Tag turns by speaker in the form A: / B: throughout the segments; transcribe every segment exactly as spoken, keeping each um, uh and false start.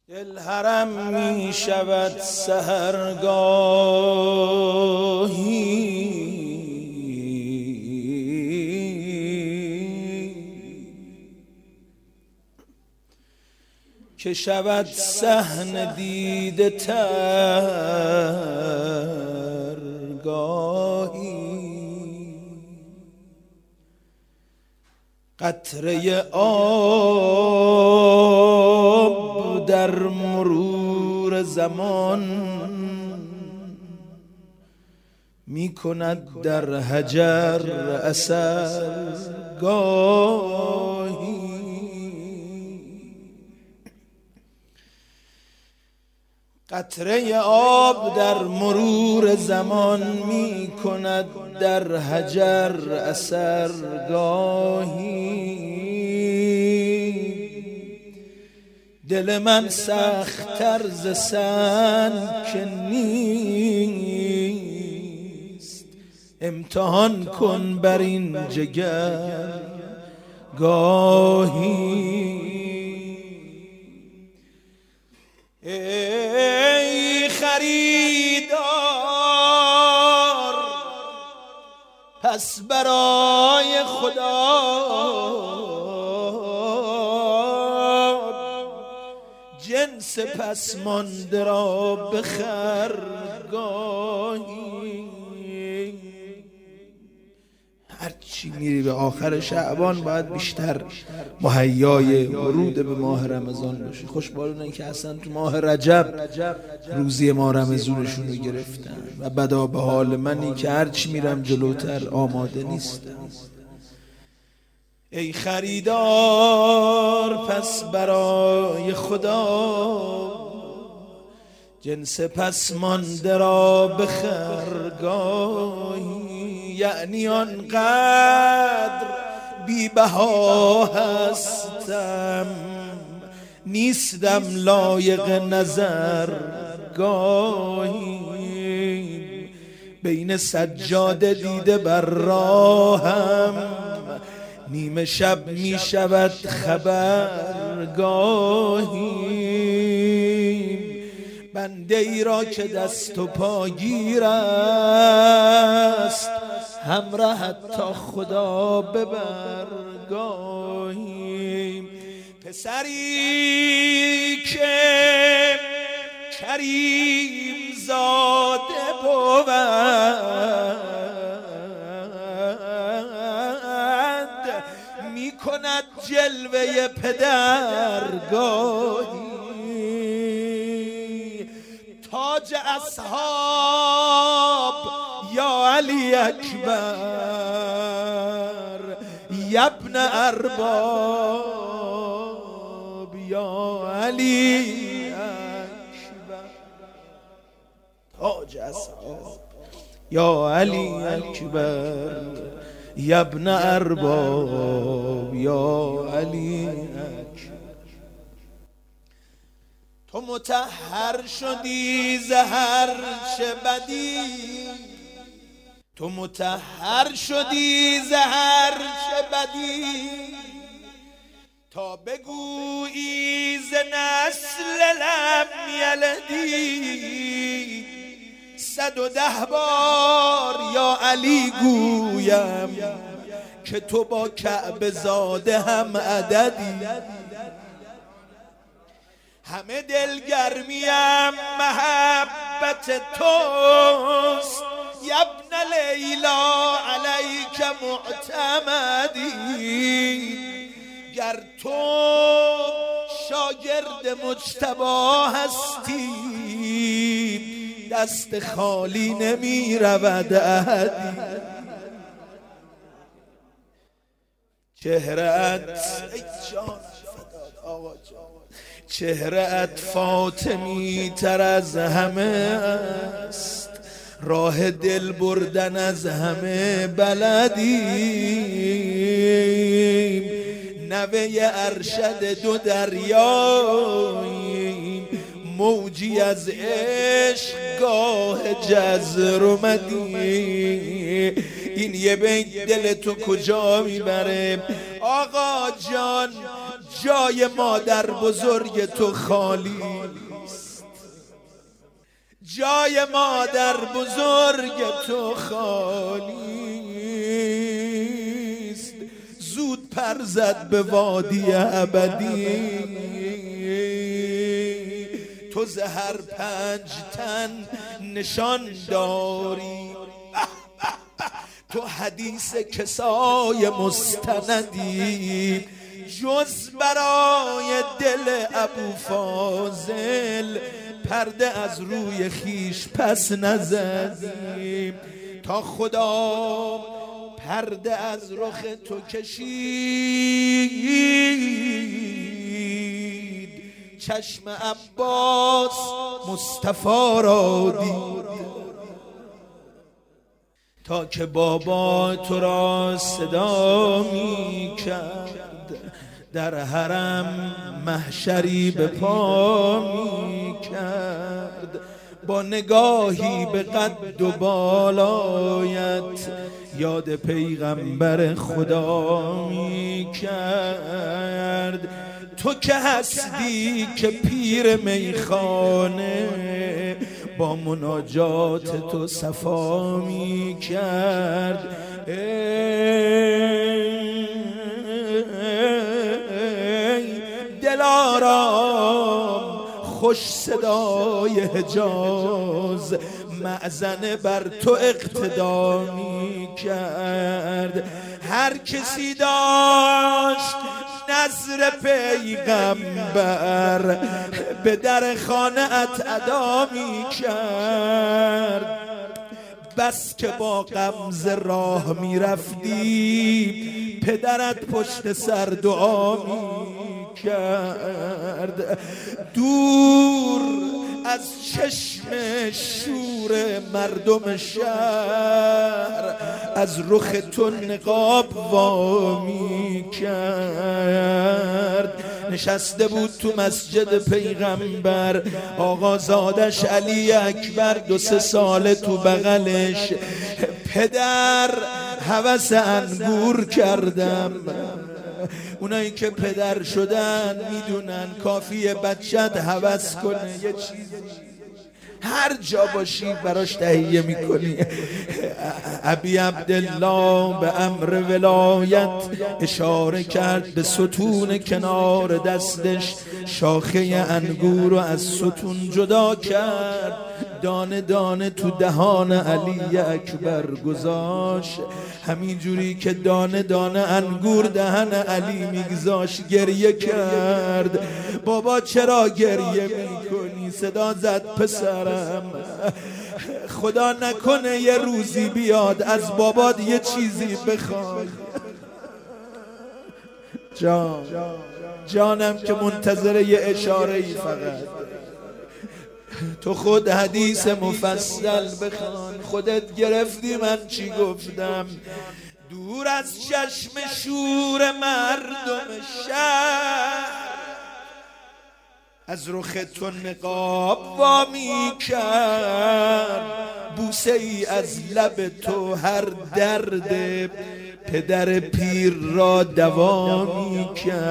A: دل حرم می شود سحرگاهی که شود صحن دیده ترگاهی، قطره آب در مرور زمان می کند در حجر اثر گاهی. قطره آب در مرور زمان می کند در حجر اثر گاهی. دل من سخت‌تر ز سنگ نیست، امتحان کن بر این جگر گاهی. ای خریدار پس برای خدا جنس پس مانده را بخر گاهی. هرچی میری به آخر شعبان باید بیشتر مهیای ورود به ماه رمضان باشی. خوشبالونه که اصلا تو ماه رجب روزی ما رمضانشون رو گرفتن و بدا به حال منی که هرچی میرم جلوتر آماده نیستم. ای خریدار پس برای خدا جنس پس مانده را بخر گاهی. یعنی آنقدر بی بها هستم نیستم لایق نظر گاهی. بین سجاده دیده بر راهم نیمه شب می شود خبر گاهی. بنده ای را که دست و پاگیر است همراهت تا خدا ببر گاهی. پسری که کریم زاده بود می کند جلوه پدر گاهی. تاج اصحاب یا علی اکبر یبن ارباب یا علی اکبر. تاج اصحاب یا علی اکبر یبن ارباب یا علی اکبر. تو مطهر شدی زهر چه بدی، تو مطهر شدی زهر چه بدی، تا بگویی ز نسل لم یلدی. صد و ده بار یا علی گویم که تو با کعبه زاده هم عددی. همه دلگرمیم محبت توست یبن لیلا علیک معتمدی. گر تو شاگرد مجتبی هستی دست خالی نمی رود احدی. چهره‌ات ای جان فداد آقا جان، چهره‌ات فاطمی تر از همه است، راه دل بردن از همه بلدیم. نوه ارشد دو دریاییم، موجی از عشق گاه جزر اومدی. این یه بیت دل تو کجا میبره آقا جان؟ جای مادر بزرگ تو خالی است، جای مادر بزرگ تو خالی است. زود پر زد به وادی ابدی، تو زهر پنج تن نشان داری، تو حدیث کسای مستندی، جز برای دل ابو فاضل پرده از روی خیش پس نزدیم، تا خدا پرده از رخ تو کشید، چشم عباس مصطفی را دید، تا که بابا تو را صدا می کرد، در حرم محشری به پا می کرد، با نگاهی به قد و بالایت یاد پیغمبر خدا می کرد. تو که هستی که پیر میخانه با مناجات تو صفا می کرد، ای دلارام خوش صدای حجاز، مأذنه بر تو اقتدا می کرد. هر کسی داشت نظر پیغمبر به در خانه ات ادا می کرد، بس که با غمزه راه می رفتی پدرت پشت سر دعا می کرد. دور از چشم شور مردم شهر از رخ تو نقاب وامی کرد. نشسته بود تو مسجد پیغمبر، آقا زادش علی اکبر دو سه ساله تو بغلش، پدر هوس انگور کردم. اونایی که پدر شدن میدونن کافیه بچت هوس کنه یه چیزی، هر جا باشی براش تهیه میکنی. ابی عبدالله به امر ولایت اشاره کرد به ستون کنار دستش، شاخه انگور رو از ستون جدا کرد، دانه دانه تو دهان علی اکبر گذاشت. همین جوری که دانه دانه انگور دهن علی میگذاشت گریه کرد. بابا چرا گریه میکنی؟ صدا زد پسرم، خدا نکنه یه روزی بیاد از بابات یه چیزی بخوای. جان جانم که منتظر یه اشاره ای فقط. تو خود حدیث مفصل بخوان، خودت گرفتی من چی گفتم. دور از چشم شور مردم شهر از رخ تو نقاب وامی کرد، بوسه ای از لب تو هر درد پدر پیر را دوا می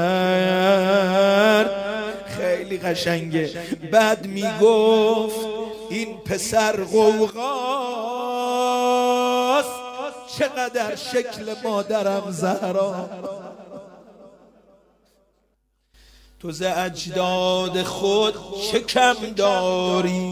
A: کرد. خیلی قشنگه. بعد می گفت این پسر غوغاست، چقدر شکل مادرم زهرا. تو ز اجداد خود چه کم داری،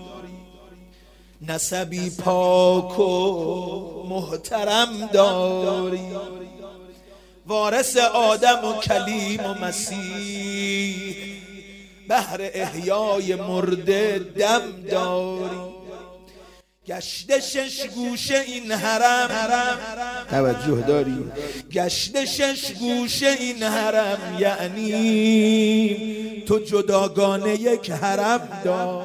A: نسبی پاک و محترم داری، وارث آدم و کلیم و مسیح، بهر احیای مرده دم داری. گشت شش گوشه این حرم، توجه داری؟ گشت شش گوشه این حرم یعنی تو جداگانه یک حرم داری.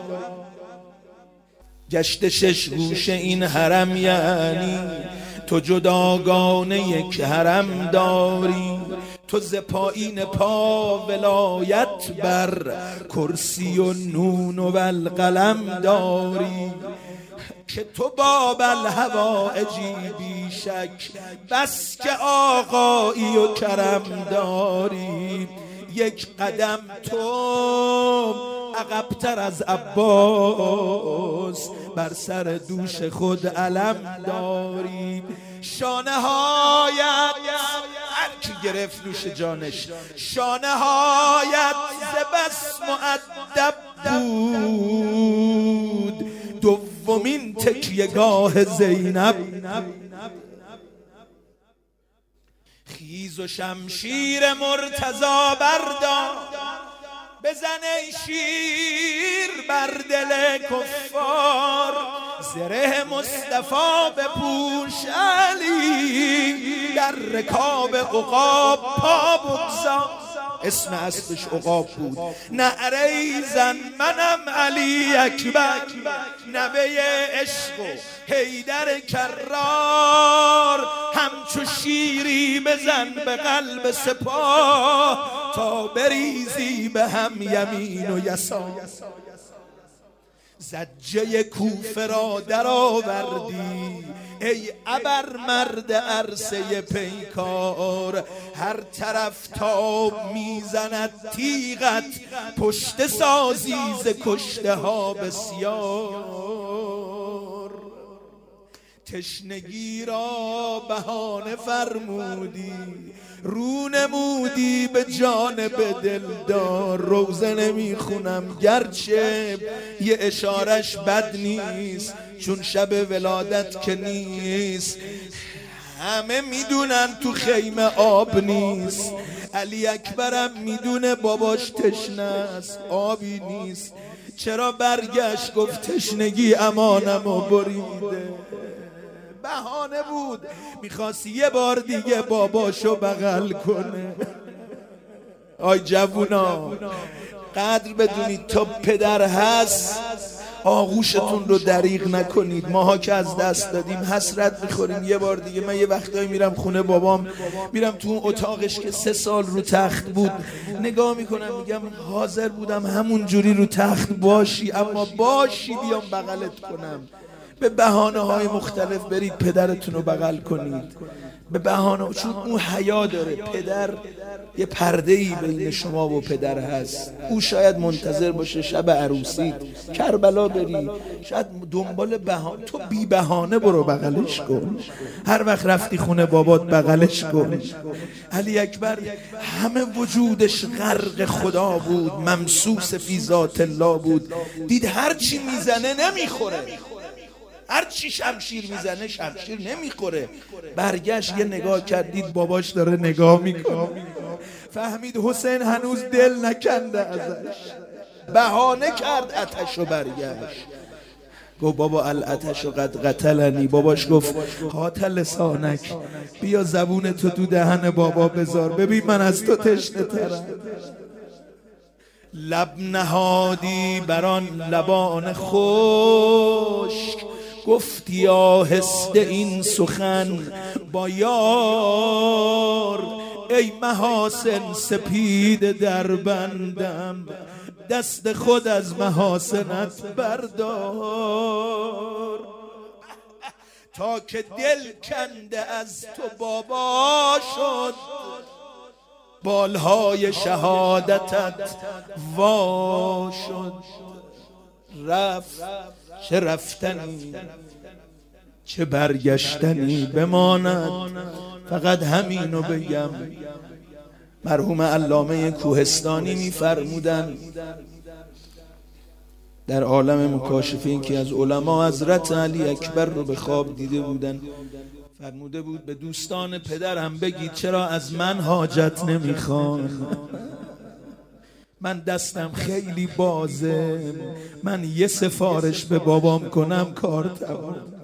A: گشت شش گوشه این حرم یعنی تو جداگانه یک حرم داری. تو ز پایین پا ولایت بر کرسی و نون و القلم داری، که تو باب الهوائجی بی شک بس که آقایی و کرم داری. یک قدم تو عقب‌تر از عباس، بر سر دوش خود علم داری. شانه هایت هر کی گرفت نوش جانش، شانه هایت ز بس مؤدب بود، دومین تکیه‌گاه زینب. خیز و شمشیر مرتضی بردار، بزن ای شیر بر دل کفار، زره مصطفی بپوش علی، در رکاب عقاب پا بگذار. اسم اسبش عقاب بود. نعره زن منم علی اکبر، نوه عشق و حیدر کرار، همچو شیری بزن به قلب سپاه، تا بریزی به هم یمین و یسار. زجه کوفه را در آوردی ای ابر مرد عرصه پیکار، هر طرف تاب میزند تیغت، پشت سازی ز کشته ها بسیار. تشنگی را بهانه فرمودی، رو نمودی به جانب دلدار. روزه نمیخونم گرچه یه اشارش بد نیست، چون شب ولادت که نیست، همه میدونن تو خیمه آب نیست. علی اکبرم میدونه باباش تشنه است، آبی نیست. چرا برگشت گفت تشنگی امانم و بریده. بهانه بود، میخواست یه بار دیگه باباشو بغل کنه. آی جوونا قدر بدونید تا پدر هست، آغوشتون رو دریغ نکنید. ماها که از دست دادیم حسرت میخوریم یه بار دیگه. من یه وقتایی میرم خونه بابام، میرم تو اون اتاقش که سه سال رو تخت بود، نگاه میکنم میگم حاضر بودم همون جوری رو تخت باشی، اما باشی بیام بغلت کنم. به بهانه های مختلف برید پدرتون رو بغل کنید، به بهانه، چون اون حیا داره. پدر یه پرده‌ای بین شما و پدر هست. او شاید منتظر باشه شب عروسی کربلا بری، شاید دنبال بهانه. تو بی بهانه برو بغلش کن، هر وقت رفتی خونه بابات بغلش کن. علی اکبر همه وجودش غرق خدا بود، ممسوس فی ذات الله بود. دید هر چی میزنه نمیخوره، هر چی شمشیر میزنه شمشیر نمیخوره. برگشت یه نگاه کرد، دید باباش داره نگاه میکنه، فهمید حسین هنوز دل نکنده ازش. بهانه کرد آتش رو، برگشت گفت بابا الاتش قد قتلنی. باباش گفت قاتل لسانک، بیا زبون تو تو دهن بابا بذار، ببین من از تو تشنه ترم. لب نهادی بران لبان خشک، گفتی آهسته این سخن با یار. ای محاسن سپید در بندم، دست خود از محاسنت بردار. تا که دل کنده از تو بابا شد، بالهای شهادتت وا شد. رفت چه رفتنی چه برگشتنی بماند، فقط همینو بگم. مرحوم علامه کوهستانی میفرمودن در عالم مکاشفین که از علما حضرت علی اکبر رو به خواب دیده بودن، فرموده بود به دوستان پدرم بگید چرا از من حاجت نمیخوان، من دستم خیلی بازه، من یه سفارش به بابام کنم کار تمام.